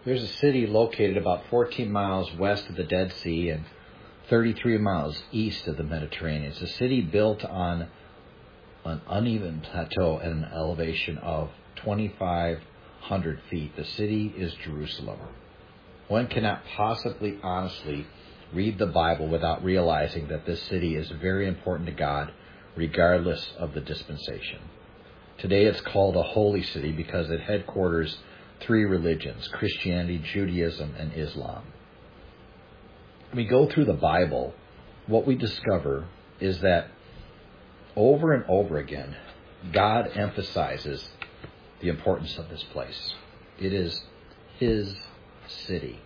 There's a city located about 14 miles west of the Dead Sea and 33 miles east of the Mediterranean. It's a city built on an uneven plateau at an elevation of 2,500 feet. The city is Jerusalem. One cannot possibly honestly read the Bible without realizing that this city is very important to God, regardless of the dispensation. Today it's called a holy city because it headquarters three religions: Christianity, Judaism, and Islam. When we go through the Bible, what we discover is that over and over again, God emphasizes the importance of this place. It is His city.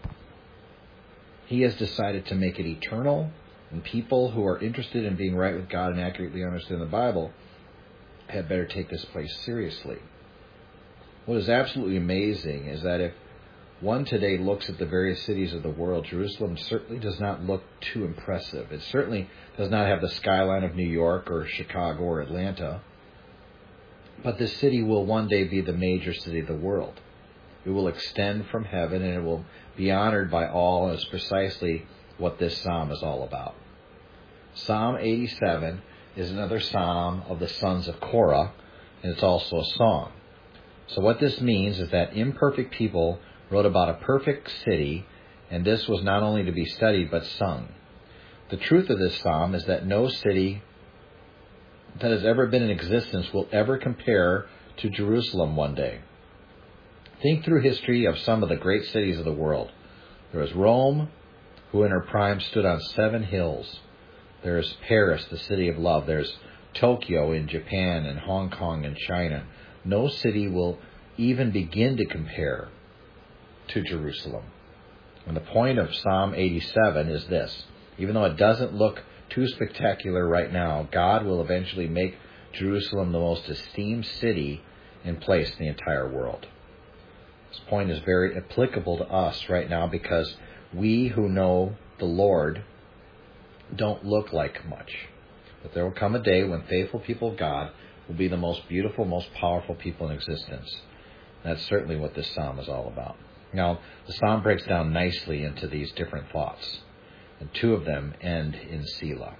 He has decided to make it eternal, and people who are interested in being right with God and accurately understand the Bible had better take this place seriously. What is absolutely amazing is that if one today looks at the various cities of the world, Jerusalem certainly does not look too impressive. It certainly does not have the skyline of New York or Chicago or Atlanta. But this city will one day be the major city of the world. It will extend from heaven and it will be honored by all, and it's precisely what this psalm is all about. Psalm 87 is another psalm of the sons of Korah, and it's also a song. So what this means is that imperfect people wrote about a perfect city, and this was not only to be studied but sung. The truth of this psalm is that no city that has ever been in existence will ever compare to Jerusalem one day. Think through history of some of the great cities of the world. There is Rome, who in her prime stood on 7 hills. There is Paris, the city of love. There's Tokyo in Japan and Hong Kong in China. No city will even begin to compare to Jerusalem. And the point of Psalm 87 is this: even though it doesn't look too spectacular right now, God will eventually make Jerusalem the most esteemed city and place in the entire world. This point is very applicable to us right now because we who know the Lord don't look like much. But there will come a day when faithful people of God will be the most beautiful, most powerful people in existence. That's certainly what this psalm is all about. Now, the psalm breaks down nicely into these different thoughts, and 2 of them end in Selah.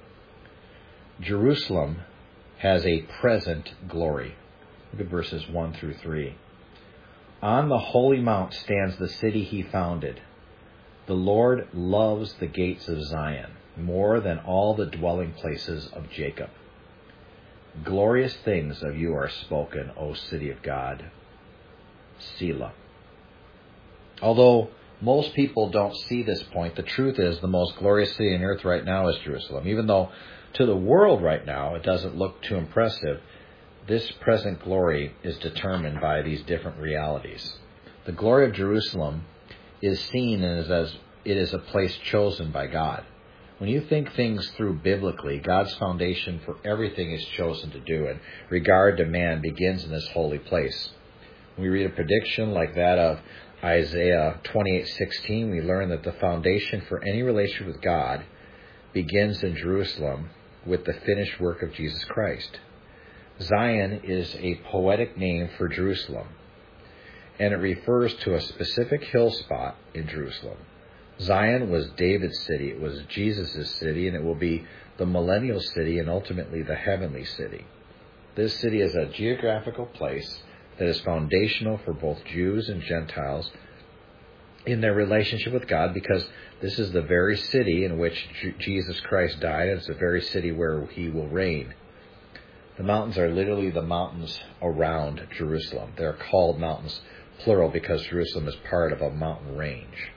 Jerusalem has a present glory. Look at verses 1 through 3. On the holy mount stands the city He founded. The Lord loves the gates of Zion more than all the dwelling places of Jacob. Glorious things of you are spoken, O city of God. Selah. Although most people don't see this point, the truth is the most glorious city on earth right now is Jerusalem. Even though to the world right now it doesn't look too impressive, this present glory is determined by these different realities. The glory of Jerusalem is seen as it is a place chosen by God. When you think things through biblically, God's foundation for everything is chosen to do, and regard to man begins in this holy place. When we read a prediction like that of Isaiah 28:16, we learn that the foundation for any relationship with God begins in Jerusalem with the finished work of Jesus Christ. Zion is a poetic name for Jerusalem, and it refers to a specific hill spot in Jerusalem. Zion was David's city, it was Jesus' city, and it will be the millennial city and ultimately the heavenly city. This city is a geographical place that is foundational for both Jews and Gentiles in their relationship with God, because this is the very city in which Jesus Christ died, and it's the very city where He will reign. The mountains are literally the mountains around Jerusalem. They're called mountains, plural, because Jerusalem is part of a mountain range.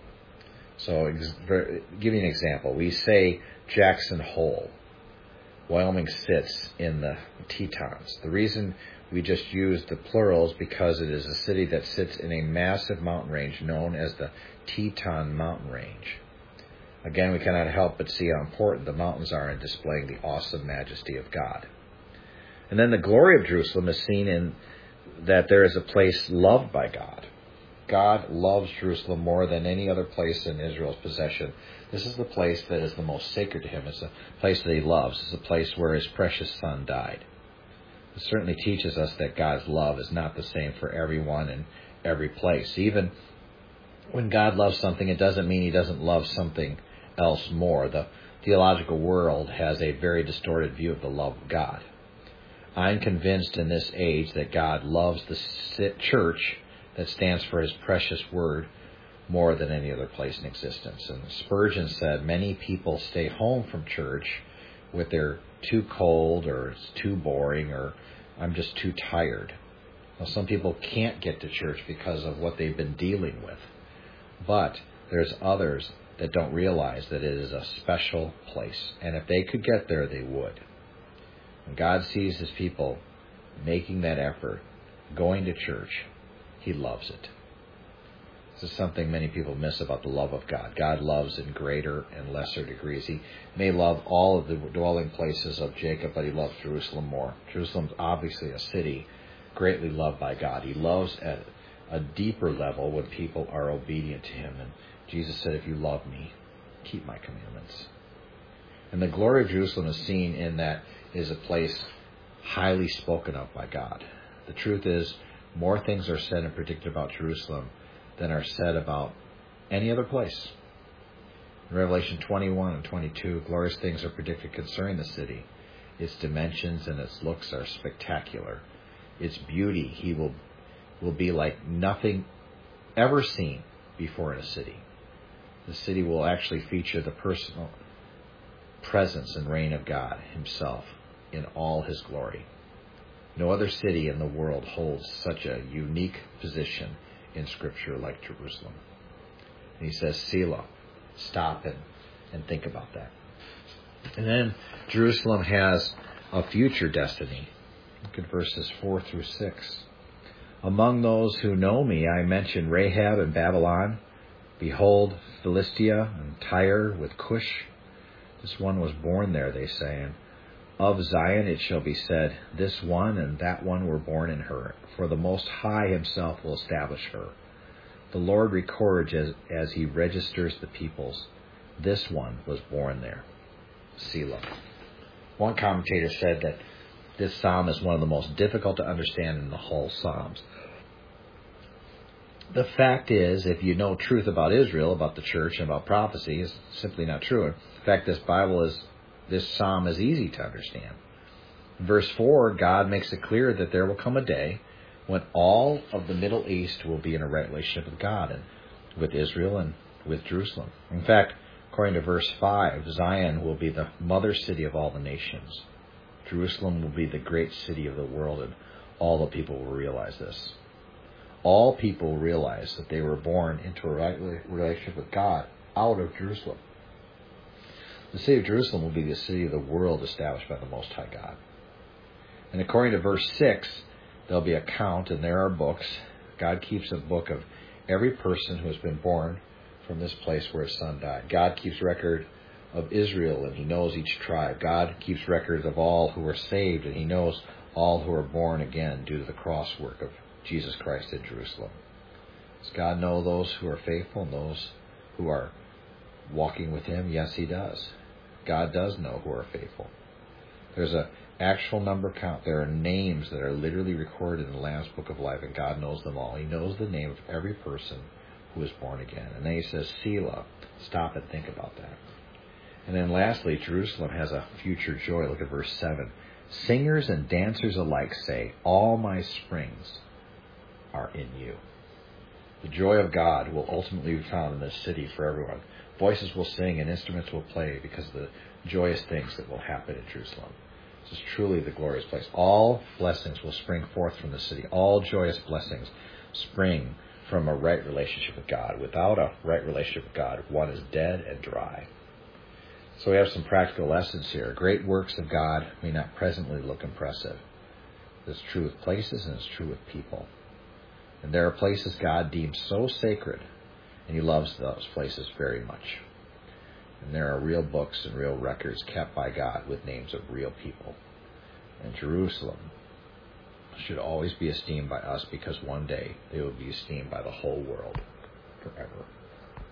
So, give you an example. We say Jackson Hole. Wyoming sits in the Tetons. The reason we just use the plural is because it is a city that sits in a massive mountain range known as the Teton Mountain Range. Again, we cannot help but see how important the mountains are in displaying the awesome majesty of God. And then the glory of Jerusalem is seen in that there is a place loved by God. God loves Jerusalem more than any other place in Israel's possession. This is the place that is the most sacred to Him. It's the place that He loves. It's the place where His precious Son died. It certainly teaches us that God's love is not the same for everyone and every place. Even when God loves something, it doesn't mean he doesn't love something else more. The theological world has a very distorted view of the love of God. I'm convinced in this age that God loves the church that stands for his precious word more than any other place in existence. And Spurgeon said, many people stay home from church with their too cold, or it's too boring, or I'm just too tired. Now, some people can't get to church because of what they've been dealing with. But there's others that don't realize that it is a special place. And if they could get there, they would. When God sees his people making that effort, going to church, he loves it. This is something many people miss about the love of God. God loves in greater and lesser degrees. He may love all of the dwelling places of Jacob, but he loves Jerusalem more. Jerusalem's obviously a city greatly loved by God. He loves at a deeper level when people are obedient to him. And Jesus said, if you love me, keep my commandments. And the glory of Jerusalem is seen in that it is a place highly spoken of by God. The truth is, more things are said and predicted about Jerusalem than are said about any other place. In Revelation 21 and 22, glorious things are predicted concerning the city. Its dimensions and its looks are spectacular. Its beauty, he will be like nothing ever seen before in a city. The city will actually feature the personal presence and reign of God himself in all his glory. No other city in the world holds such a unique position in Scripture like Jerusalem. And he says, Selah, stop and think about that. And then Jerusalem has a future destiny. Look at verses 4 through 6. Among those who know me, I mention Rahab and Babylon. Behold, Philistia and Tyre with Cush. This one was born there, they say. And of Zion it shall be said, this one and that one were born in her. For the Most High himself will establish her. The Lord records as he registers the peoples. This one was born there. Selah. One commentator said that this psalm is one of the most difficult to understand in the whole Psalms. The fact is, if you know truth about Israel, about the church, and about prophecy, it's simply not true. In fact, this psalm is easy to understand. In verse 4, God makes it clear that there will come a day when all of the Middle East will be in a right relationship with God and with Israel and with Jerusalem. In fact, according to verse 5, Zion will be the mother city of all the nations. Jerusalem will be the great city of the world, and all the people will realize this. All people realize that they were born into a right relationship with God out of Jerusalem. The city of Jerusalem will be the city of the world established by the Most High God. And according to verse 6, there'll be a count, and there are books. God keeps a book of every person who has been born from this place where his son died. God keeps record of Israel, and he knows each tribe. God keeps records of all who are saved, and he knows all who are born again due to the cross work of Jesus Christ in Jerusalem. Does God know those who are faithful and those who are walking with him? Yes, he does. God does know who are faithful. There's an actual number count. There are names that are literally recorded in the Lamb's Book of Life, and God knows them all. He knows the name of every person who is born again. And then he says, Selah, stop and think about that. And then lastly, Jerusalem has a future joy. Look at verse 7. Singers and dancers alike say, all my springs are in you. The joy of God will ultimately be found in this city for everyone. Voices will sing and instruments will play because of the joyous things that will happen in Jerusalem. This is truly the glorious place. All blessings will spring forth from the city. All joyous blessings spring from a right relationship with God. Without a right relationship with God, one is dead and dry. So we have some practical lessons here. Great works of God may not presently look impressive. It's true with places and it's true with people. And there are places God deems so sacred, and he loves those places very much. And there are real books and real records kept by God with names of real people. And Jerusalem should always be esteemed by us because one day they will be esteemed by the whole world forever.